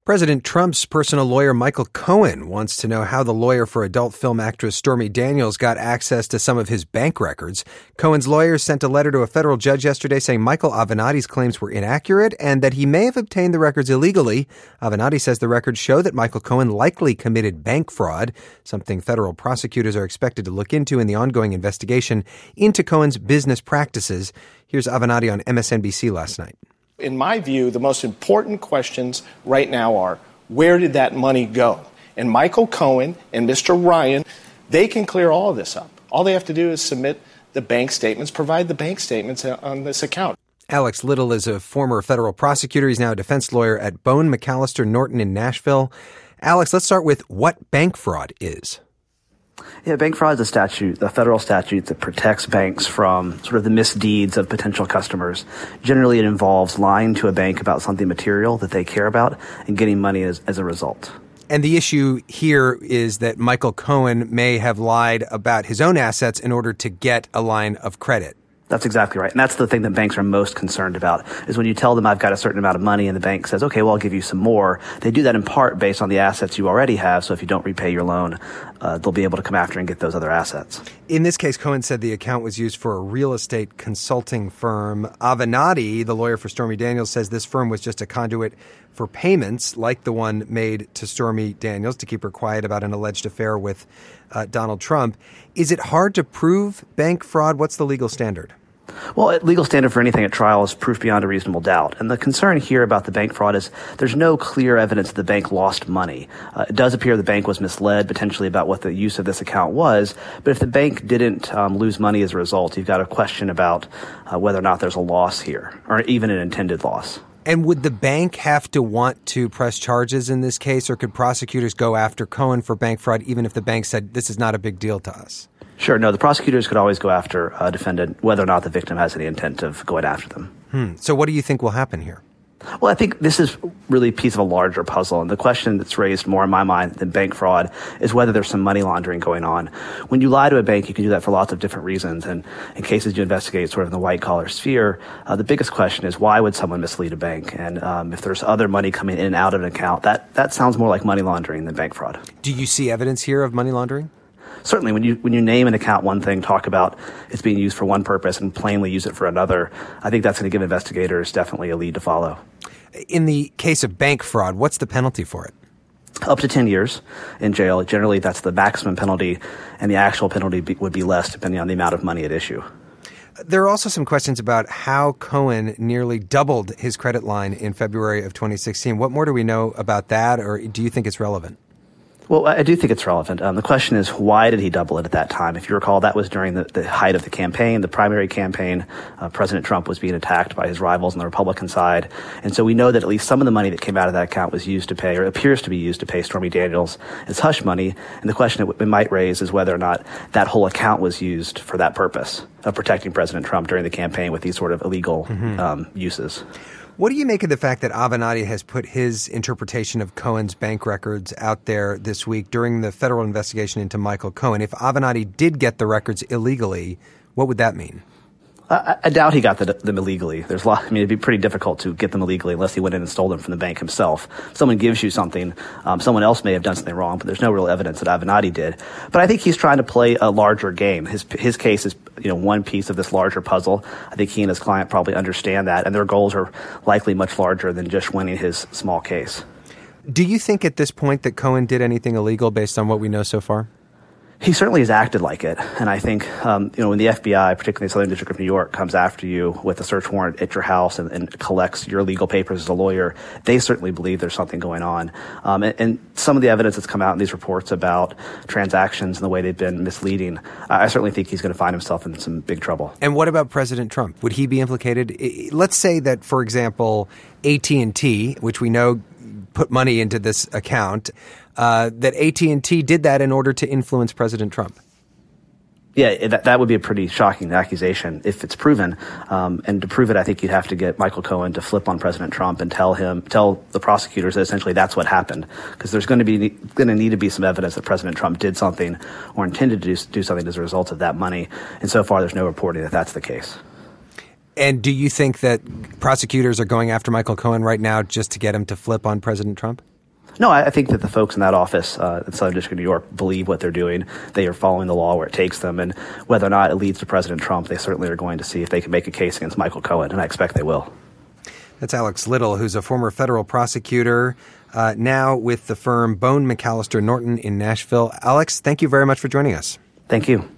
President Trump's personal lawyer, Michael Cohen, wants to know how the lawyer for adult film actress Stormy Daniels got access to some of his bank records. Cohen's lawyers sent a letter to a federal judge yesterday saying Michael Avenatti's claims were inaccurate and that he may have obtained the records illegally. Avenatti says the records show that Michael Cohen likely committed bank fraud, something federal prosecutors are expected to look into in the ongoing investigation into Cohen's business practices. Here's Avenatti on MSNBC last night. In my view, the most important questions right now are, where did that money go? And Michael Cohen and Mr. Ryan, they can clear all of this up. All they have to do is submit the bank statements, provide the bank statements on this account. Alex Little is a former federal prosecutor. He's now a defense lawyer at Bone McAllister Norton in Nashville. Alex, let's start with what bank fraud is. Yeah, bank fraud is a statute, the federal statute that protects banks from sort of the misdeeds of potential customers. Generally, it involves lying to a bank about something material that they care about and getting money as a result. And the issue here is that Michael Cohen may have lied about his own assets in order to get a line of credit. That's exactly right. And that's the thing that banks are most concerned about, is when you tell them I've got a certain amount of money and the bank says, okay, well, I'll give you some more. They do that in part based on the assets you already have. So if you don't repay your loan, they'll be able to come after and get those other assets. In this case, Cohen said the account was used for a real estate consulting firm. Avenatti, the lawyer for Stormy Daniels, says this firm was just a conduit for payments like the one made to Stormy Daniels to keep her quiet about an alleged affair with Donald Trump. Is it hard to prove bank fraud? What's the legal standard? Well, legal standard for anything at trial is proof beyond a reasonable doubt. And the concern here about the bank fraud is there's no clear evidence that the bank lost money. It does appear the bank was misled potentially about what the use of this account was. But if the bank didn't lose money as a result, you've got a question about whether or not there's a loss here, or even an intended loss. And would the bank have to want to press charges in this case, or could prosecutors go after Cohen for bank fraud even if the bank said this is not a big deal to us? Sure. No, the prosecutors could always go after a defendant, whether or not the victim has any intent of going after them. So what do you think will happen here? Well, I think this is really a piece of a larger puzzle. And the question that's raised more in my mind than bank fraud is whether there's some money laundering going on. When you lie to a bank, you can do that for lots of different reasons. And in cases you investigate sort of in the white collar sphere, the biggest question is why would someone mislead a bank? And if there's other money coming in and out of an account, that sounds more like money laundering than bank fraud. Do you see evidence here of money laundering? Certainly, when you name an account one thing, talk about it's being used for one purpose and plainly use it for another, I think that's going to give investigators definitely a lead to follow. In the case of bank fraud, what's the penalty for it? Up to 10 years in jail. Generally, that's the maximum penalty, and the actual penalty would be less depending on the amount of money at issue. There are also some questions about how Cohen nearly doubled his credit line in February of 2016. What more do we know about that, or do you think it's relevant? Well, I do think it's relevant. The question is, why did he double it at that time? If you recall, that was during the height of the campaign, the primary campaign. President Trump was being attacked by his rivals on the Republican side. And so we know that at least some of the money that came out of that account was used to pay, or appears to be used to pay Stormy Daniels as hush money. And the question it might raise is whether or not that whole account was used for that purpose of protecting President Trump during the campaign with these sort of illegal uses. What do you make of the fact that Avenatti has put his interpretation of Cohen's bank records out there this week during the federal investigation into Michael Cohen? If Avenatti did get the records illegally, what would that mean? I doubt he got them illegally. It'd be pretty difficult to get them illegally unless he went in and stole them from the bank himself. If someone gives you something, someone else may have done something wrong, but there's no real evidence that Avenatti did. But I think he's trying to play a larger game. His case is, one piece of this larger puzzle. I think he and his client probably understand that, and their goals are likely much larger than just winning his small case. Do you think at this point that Cohen did anything illegal based on what we know so far? He certainly has acted like it. And I think, when the FBI, particularly the Southern District of New York, comes after you with a search warrant at your house and collects your legal papers as a lawyer, they certainly believe there's something going on. And some of the evidence that's come out in these reports about transactions and the way they've been misleading, I certainly think he's going to find himself in some big trouble. And what about President Trump? Would he be implicated? Let's say that, for example, AT&T, which we know put money into this account, that AT&T did that in order to influence President Trump. Yeah, that would be a pretty shocking accusation if it's proven. And to prove it, I think you'd have to get Michael Cohen to flip on President Trump and tell the prosecutors that essentially that's what happened. Because there's going to need to be some evidence that President Trump did something or intended to do something as a result of that money. And so far, there's no reporting that that's the case. And do you think that prosecutors are going after Michael Cohen right now just to get him to flip on President Trump? No, I think that the folks in that office in Southern District of New York believe what they're doing. They are following the law where it takes them. And whether or not it leads to President Trump, they certainly are going to see if they can make a case against Michael Cohen, and I expect they will. That's Alex Little, who's a former federal prosecutor, now with the firm Bone McAllister Norton in Nashville. Alex, thank you very much for joining us. Thank you.